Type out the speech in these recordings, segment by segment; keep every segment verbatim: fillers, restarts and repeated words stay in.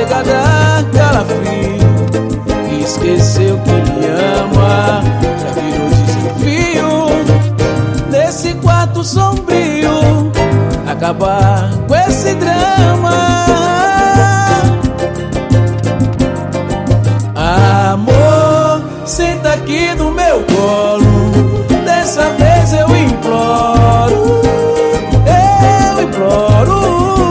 chega da calafrio, esqueceu que me ama, já virou desafio nesse quarto sombrio, acabar com esse drama. Amor, senta aqui no meu colo, dessa vez eu imploro, eu imploro.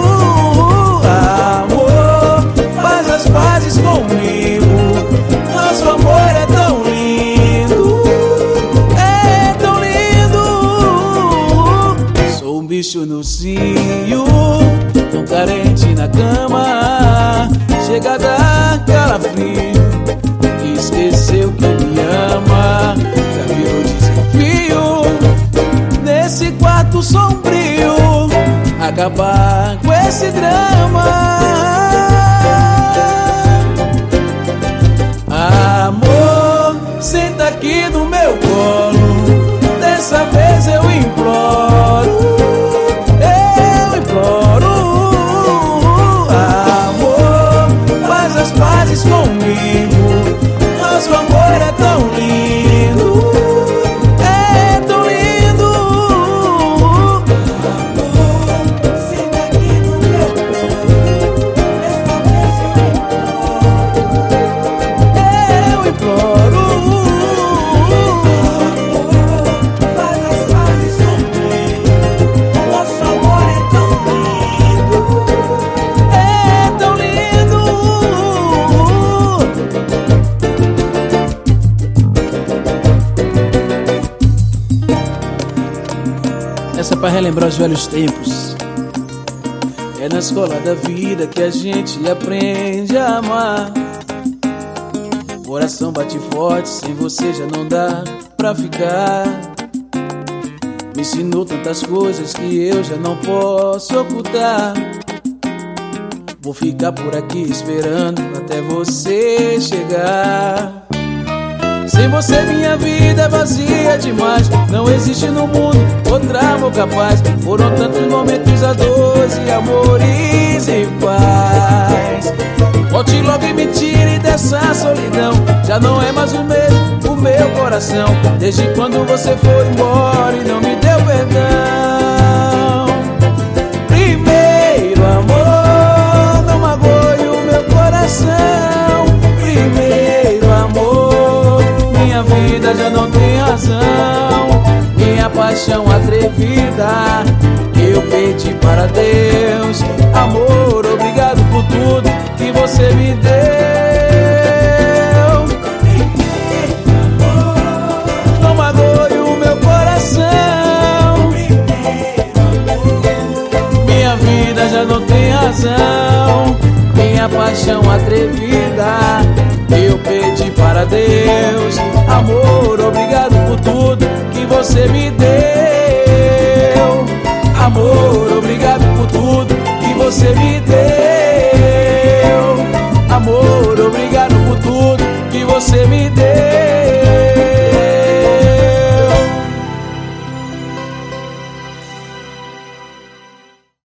Amor, faz as pazes comigo, nosso amor é tão lindo, é tão lindo. Sou um bicho no cio, tão carente na cama, chega da calafrio, esqueceu que me ama, já virou desafio nesse quarto sombrio, acabar com esse drama. Amor, senta aqui no meu colo, dessa vez eu imploro, eu imploro. Amor, faz as pazes comigo, nosso amor é tão lindo, é tão lindo. Amor, senta aqui no meu colo, dessa vez eu imploro, eu imploro. Amor, faz as pazes comigo, nosso amor é tão lindo, é tão lindo. Essa é pra relembrar os velhos tempos. É na escola da vida que a gente aprende a amar. Coração bate forte, sem você já não dá pra ficar. Me ensinou tantas coisas que eu já não posso ocultar. Vou ficar por aqui esperando até você chegar. Sem você minha vida é vazia demais, não existe no mundo outra amor capaz. Foram tantos momentos a dois e amores em paz. Volte logo e me tire dessa solidão, já não é mais o mesmo o meu coração, desde quando você foi embora e não me deu perdão. Primeiro amor, não magoe o meu coração. Primeiro amor, minha vida já não tem razão. Minha paixão atrevida eu perdi para Deus. Amor, obrigado por tudo que você me deu. Não magoe o meu coração. Minha vida já não tem razão. Minha paixão atrevida eu pedi para Deus. Amor, obrigado por tudo que você me deu. Amor, obrigado por tudo que você me deu.